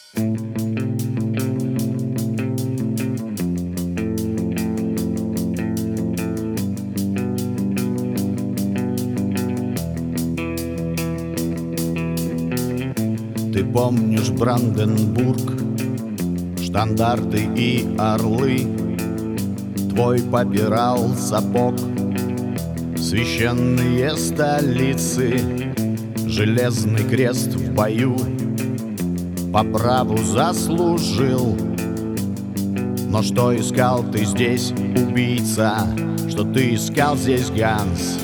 Ты помнишь Бранденбург, штандарты и орлы? Твой попирал сапог священные столицы. Железный крест в бою по праву заслужил. Но что искал ты здесь, убийца? Что ты искал здесь, Ганс?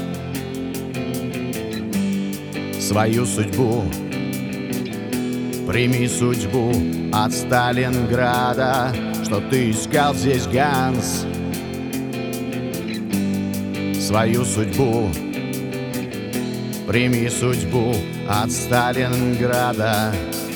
Свою судьбу. Прими судьбу от Сталинграда. Что ты искал здесь, Ганс? Свою судьбу. Прими судьбу от Сталинграда.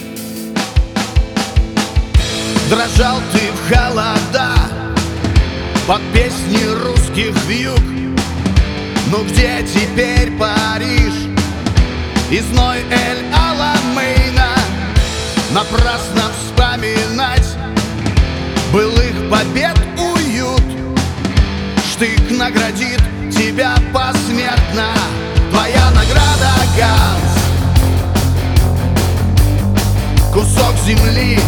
Дрожал ты в холода под песни русских вьюг. Ну где теперь Париж и зной Эль-Аламейна? Напрасно вспоминать былых побед уют. Штык наградит тебя посмертно. Твоя награда, Ганс, кусок земли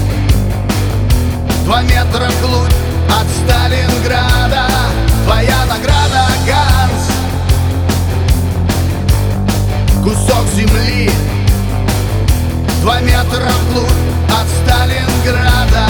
2 метра вглубь от Сталинграда. Твоя награда, Ганс, кусок земли 2 метра вглубь от Сталинграда.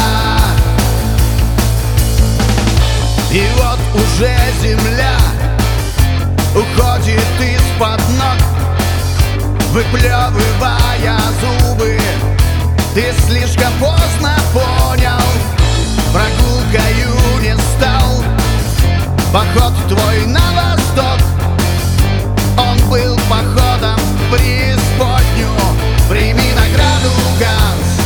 И вот уже земля уходит из-под ног, выплевывая зубы. Ты слишком поздно понял, прогулкою не стал поход твой на восток. Он был походом в преисподнюю. Прими награду, Ганс,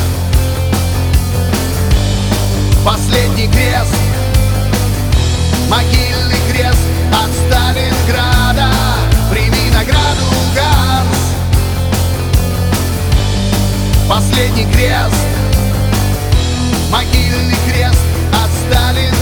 последний крест, могильный крест от Сталинграда. Прими награду, Ганс, последний крест, могильный крест от Сталинграда.